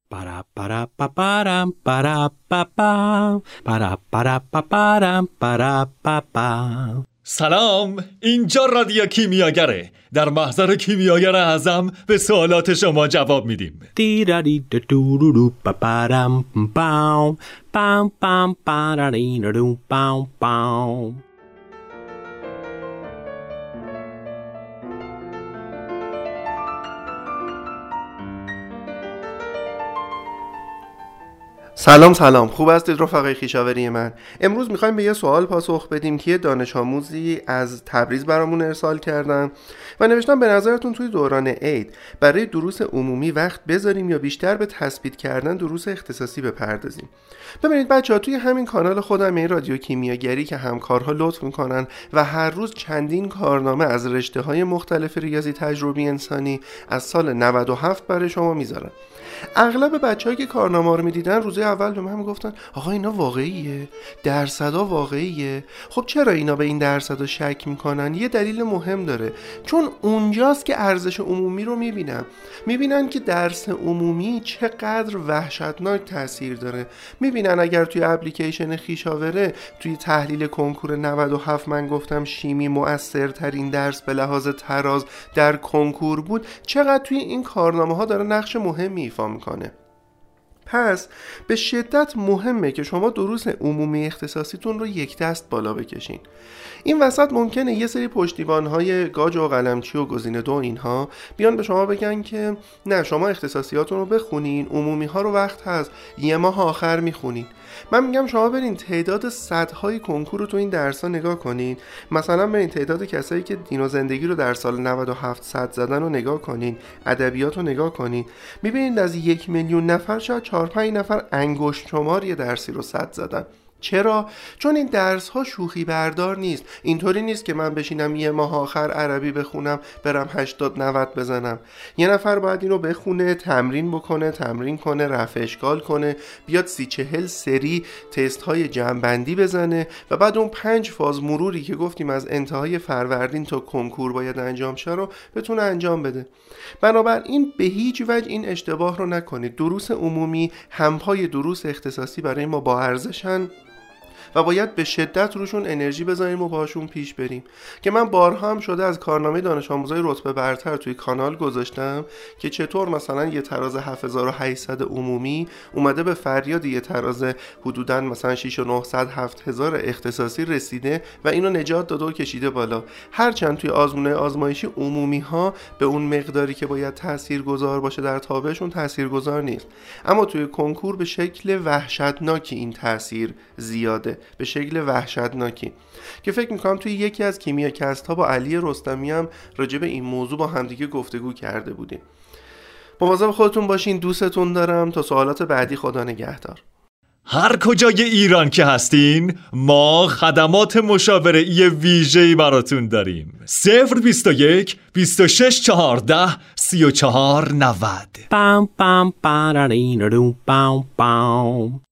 Para para pa param para pa pam para para pa param para pa pam. سلام، اینجا رادیو کیمیاگره. در محضر کیمیاگر اعظم به سوالات شما جواب میدیم. Di-da-di da-do-do-do pa-pa-dam pam pam pam pa-da-dee-da-doo pam pam. سلام، خوب هستید رفقای خویشاوری من؟ امروز میخوایم به یه سوال پاسخ بدیم که دانش آموزی از تبریز برامون ارسال کردن و نوشتن به نظرتون توی دوران عید برای دروس عمومی وقت بذاریم یا بیشتر به تثبیت کردن دروس اختصاصی بپردازیم؟ ببینید بچه‌ها، توی همین کانال خودم، این رادیو کیمیاگری که همکارها لطف میکنن و هر روز چندین کارنامه از رشته‌های مختلف ریاضی تجربی انسانی از سال 97 برای شما میذارن. اغلب بچه‌هایی که کارنامه رو میدیدن روز اول به من میگفتن آقا اینا واقعیه؟ درصدا واقعیه؟ خب چرا اینا به این درصدا شک میکنن؟ یه دلیل مهم داره، چون اونجاست که ارزش عمومی رو میبینن که درس عمومی چقدر وحشتناک تاثیر داره. میبینن اگر توی اپلیکیشن خویشاوره توی تحلیل کنکور 97 من گفتم شیمی مؤثرترین درس به لحاظ تراز در کنکور بود، چقدر توی این کارنامه ها داره نقش مهمی ایفا میکنه. پس به شدت مهمه که شما دروس عمومی اختصاصیتون رو یک دست بالا بکشین. این وسط ممکنه یه سری پشتیبان‌های گاج و قلمچی و گزینه دو اینها بیان به شما بگن که نه، شما اختصاصیاتون رو بخونین، عمومی ها رو وقت هست، یه ماه آخر میخونین. من میگم شما برین تعداد صدهای کنکور رو تو این درس‌ها نگاه کنین. مثلا برین تعداد کسایی که دین و زندگی رو در سال 97 صد زدن رو نگاه کنین، ادبیات رو نگاه کنین، میبینید از 1 میلیون نفر شاید 4-5 نفر انگشت شمار یه درسی رو صد زدن. چرا؟ چون این درس ها شوخی بردار نیست. اینطوری نیست که من بشینم یه ماه آخر عربی بخونم برم 80-90 بزنم. یه نفر باید اینو بخونه، تمرین کنه، رفع اشکال کنه، بیاد 30-40 سری تست های جمع‌بندی بزنه و بعد اون 5 فاز مروری که گفتیم از انتهای فروردین تا کنکور باید انجام شه رو بتونه انجام بده. بنابراین به هیچ وجه این اشتباه رو نکنید. دروس عمومی همپای دروس اختصاصی برای ما با ارزشن و باید به شدت روشون انرژی بذاریم و باشون پیش بریم. که من بارها هم شده از کارنامه دانش آموزای رتبه برتر توی کانال گذاشتم که چطور مثلا یه تراز 7800 عمومی اومده به فریاد یه تراز حدوداً مثلا 6900-7000 اختصاصی رسیده و اینو نجات داده و کشیده بالا. هرچند توی آزمونه آزمایشی عمومی ها به اون مقداری که باید تاثیرگذار باشه در تابعشون تاثیرگذار نیست، اما توی کنکور به شکل وحشتناکی این تاثیر زیاده، به شکل وحشتناکی که فکر میکنم توی یکی از کیمیاکست ها با علی رستمی هم راجع به این موضوع با همدیگه گفتگو کرده بودیم. مواظب خودتون باشین، دوستتون دارم. تا سوالات بعدی، خدا نگهدار. هر کجای ایران که هستین ما خدمات مشاوره‌ای ویژه‌ای براتون داریم. 021 26 14 34 90. Pam pam pa-da-dee-da-doo pam pam.